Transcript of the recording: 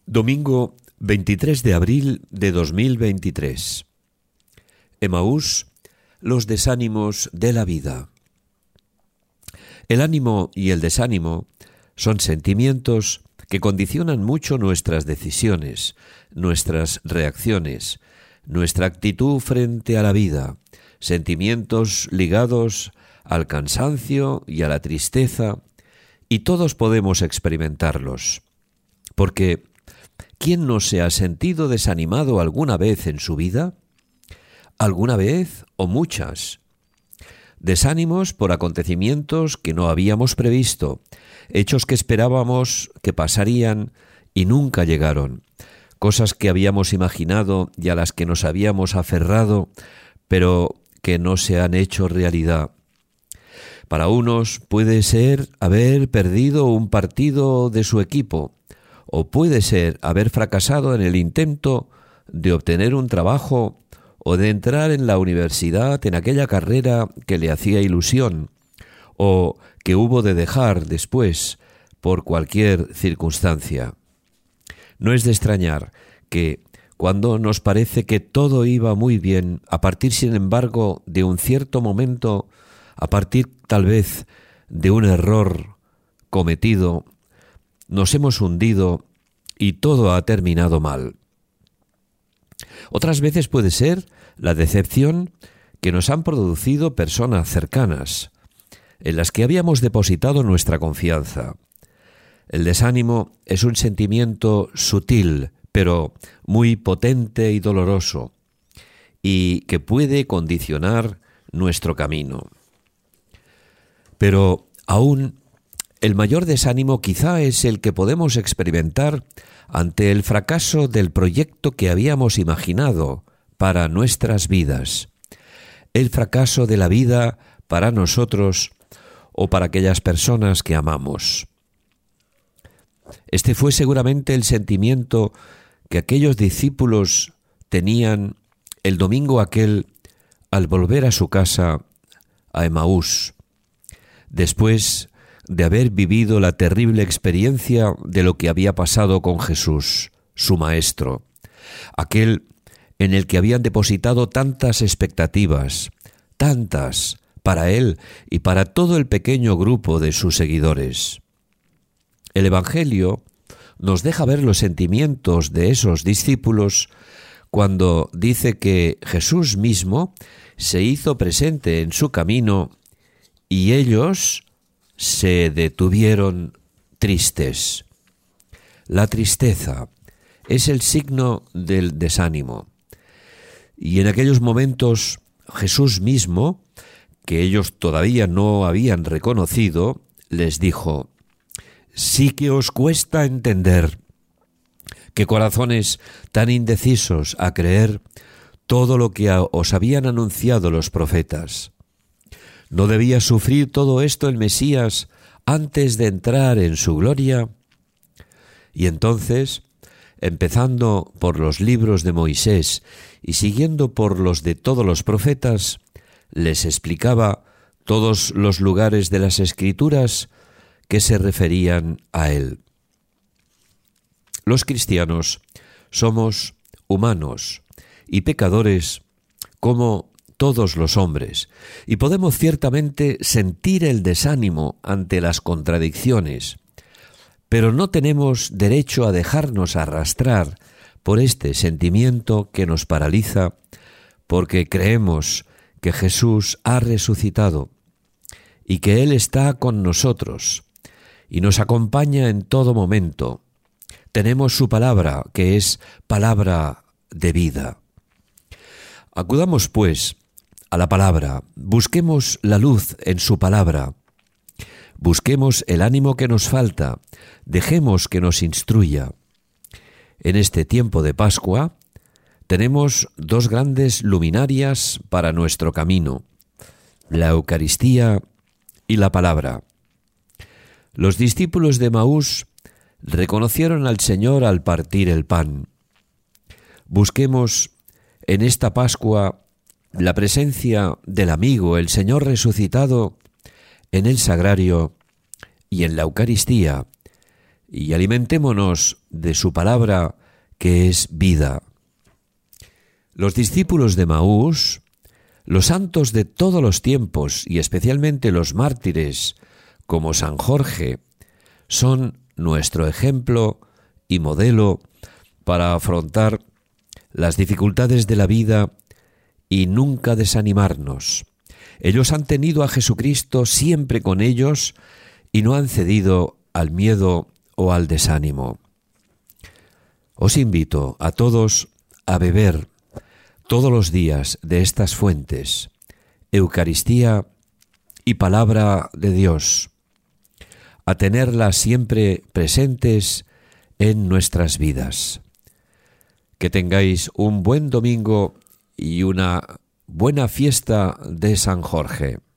Domingo 23 de abril de 2023. Emaús, los desánimos de la vida. El ánimo y el desánimo son sentimientos que condicionan mucho nuestras decisiones, nuestras reacciones, nuestra actitud frente a la vida, sentimientos ligados al cansancio y a la tristeza, y todos podemos experimentarlos, porque ¿quién no se ha sentido desanimado alguna vez en su vida? ¿Alguna vez o muchas? Desánimos por acontecimientos que no habíamos previsto, hechos que esperábamos que pasarían y nunca llegaron, cosas que habíamos imaginado y a las que nos habíamos aferrado, pero que no se han hecho realidad. Para unos puede ser haber perdido un partido de su equipo, o puede ser haber fracasado en el intento de obtener un trabajo o de entrar en la universidad en aquella carrera que le hacía ilusión, o que hubo de dejar después por cualquier circunstancia. No es de extrañar que, cuando nos parece que todo iba muy bien, a partir, sin embargo, de un cierto momento, a partir tal vez de un error cometido, nos hemos hundido y todo ha terminado mal. Otras veces puede ser la decepción que nos han producido personas cercanas, en las que habíamos depositado nuestra confianza. El desánimo es un sentimiento sutil, pero muy potente y doloroso, y que puede condicionar nuestro camino. Pero aún el mayor desánimo quizá es el que podemos experimentar ante el fracaso del proyecto que habíamos imaginado para nuestras vidas, el fracaso de la vida para nosotros o para aquellas personas que amamos. Este fue seguramente el sentimiento que aquellos discípulos tenían el domingo aquel al volver a su casa, a Emaús, después de haber vivido la terrible experiencia de lo que había pasado con Jesús, su Maestro, aquel en el que habían depositado tantas expectativas, tantas para él y para todo el pequeño grupo de sus seguidores. El Evangelio nos deja ver los sentimientos de esos discípulos cuando dice que Jesús mismo se hizo presente en su camino y ellos se detuvieron tristes. La tristeza es el signo del desánimo. Y en aquellos momentos Jesús mismo, que ellos todavía no habían reconocido, les dijo: «Sí que os cuesta entender, qué corazones tan indecisos a creer todo lo que os habían anunciado los profetas. ¿No debía sufrir todo esto el Mesías antes de entrar en su gloria?» Y entonces, empezando por los libros de Moisés y siguiendo por los de todos los profetas, les explicaba todos los lugares de las Escrituras que se referían a él. Los cristianos somos humanos y pecadores como todos los hombres, y podemos ciertamente sentir el desánimo ante las contradicciones, pero no tenemos derecho a dejarnos arrastrar por este sentimiento que nos paraliza, porque creemos que Jesús ha resucitado y que Él está con nosotros y nos acompaña en todo momento. Tenemos su palabra, que es palabra de vida. Acudamos, pues, a la palabra, busquemos la luz en su palabra, busquemos el ánimo que nos falta, dejemos que nos instruya. En este tiempo de Pascua tenemos dos grandes luminarias para nuestro camino, la Eucaristía y la palabra. Los discípulos de Emaús reconocieron al Señor al partir el pan. Busquemos en esta Pascua la presencia del amigo, el Señor resucitado, en el sagrario y en la Eucaristía, y alimentémonos de su palabra, que es vida. Los discípulos de Emaús, los santos de todos los tiempos y especialmente los mártires como San Jorge, son nuestro ejemplo y modelo para afrontar las dificultades de la vida y nunca desanimarnos. Ellos han tenido a Jesucristo siempre con ellos y no han cedido al miedo o al desánimo. Os invito a todos a beber todos los días de estas fuentes, Eucaristía y Palabra de Dios, a tenerlas siempre presentes en nuestras vidas. Que tengáis un buen domingo y una buena fiesta de San Jorge.